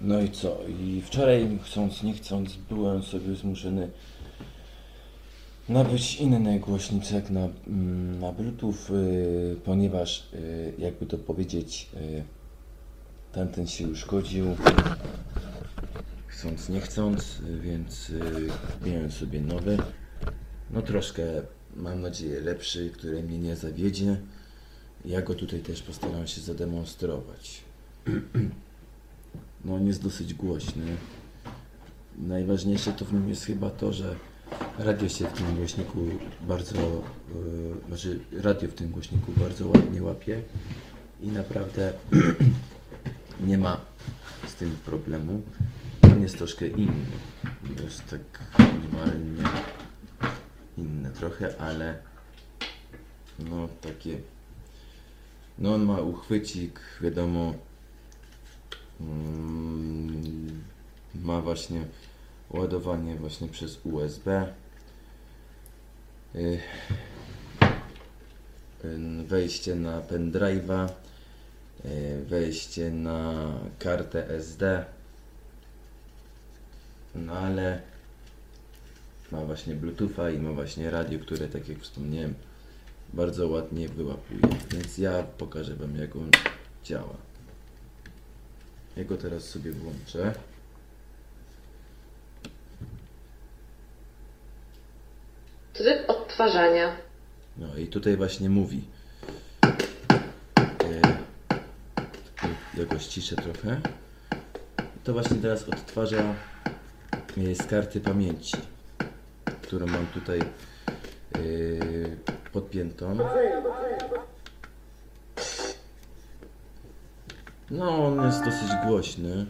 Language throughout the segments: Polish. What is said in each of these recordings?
No i co? I wczoraj, chcąc nie chcąc, byłem sobie zmuszony nabyć inny głośniczek na Bluetooth, ponieważ, jakby to powiedzieć, tamten się uszkodził, chcąc nie chcąc, więc kupiłem sobie nowy. No troszkę, mam nadzieję, lepszy, który mnie nie zawiedzie. Ja go tutaj też postaram się zademonstrować. No on jest dosyć głośny. Najważniejsze to w nim jest chyba to, że radio się w tym głośniku bardzo, radio w tym głośniku bardzo ładnie łapie i naprawdę nie ma z tym problemu. On jest troszkę inny, jest tak minimalnie inny trochę, ale no takie, no on ma uchwycik, wiadomo, ma właśnie ładowanie właśnie przez USB, wejście na pendrive'a, wejście na kartę SD, no ale ma właśnie Bluetootha i ma właśnie radio, które, tak jak wspomniałem, bardzo ładnie wyłapuje, więc ja pokażę Wam, jak on działa. Ja go teraz sobie włączę. Tryb odtwarzania. No i tutaj właśnie mówi. Ja go ściszę trochę. To właśnie teraz odtwarza z karty pamięci, którą mam tutaj podpiętą. No on jest dosyć głośny.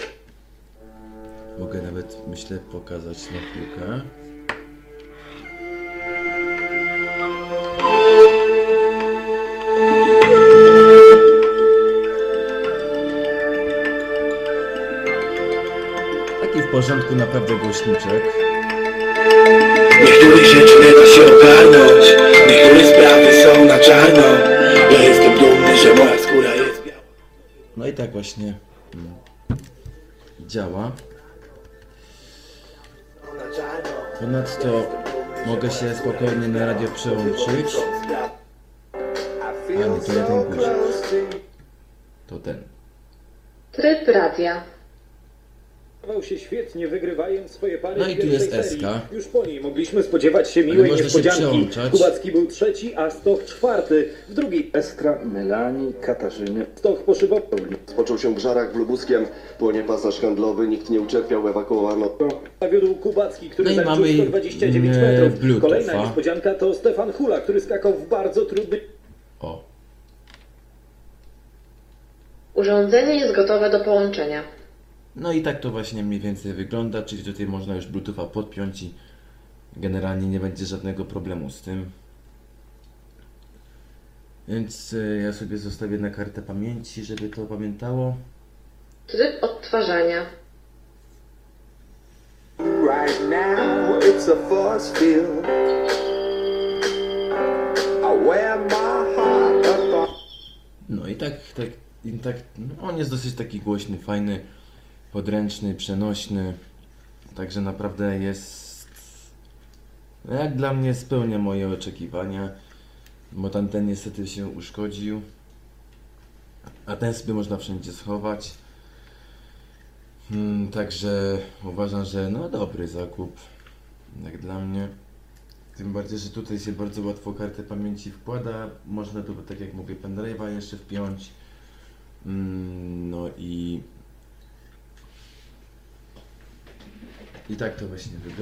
Mogę nawet, myślę, pokazać na chwilkę. Taki w porządku naprawdę głośniczek. Niektórych rzeczy nie da się ogarnąć, niektóre sprawy są na czarno. Ja jestem dumny, że moja skóra jest biała. No i tak właśnie działa. Ponadto mogę się spokojnie na radio przełączyć. A nie, to nie ten guzik. To ten. Tryb radia. Się świetnie, wygrywając swoje pary. No i tu jest SK. Już po niej mogliśmy spodziewać się miłej można się niespodzianki. przełączać. Kubacki był trzeci, a Stoch czwarty. W drugiej Estra, Melanii, Katarzyny. Stoch poszybował. Spoczął się w Żarach w Lubuskiem, płonie pasaż handlowy, nikt nie ucierpiał, ewakuowano. Zawiódł Kubacki, który No i zaliczył mamy 129 metrów. Bluetootha. Kolejna niespodzianka to Stefan Hula, który skakał w bardzo trudny... O. Urządzenie jest gotowe do połączenia. No i tak to właśnie mniej więcej wygląda, czyli tutaj można już Bluetootha podpiąć i generalnie nie będzie żadnego problemu z tym. Więc ja sobie zostawię na kartę pamięci, żeby to pamiętało. Tryb odtwarzania. Right now it's a force field. I wear my heart upon. No i tak, no on jest dosyć taki głośny, fajny, podręczny, przenośny. Także naprawdę jest, no jak dla mnie, spełnia moje oczekiwania, bo tamten niestety się uszkodził, a ten sobie można wszędzie schować. Także uważam, że no dobry zakup, jak dla mnie. Tym bardziej, że tutaj się bardzo łatwo kartę pamięci wkłada. Można tu, tak jak mówię, pendrive'a jeszcze wpiąć. No i tak to właśnie wygląda.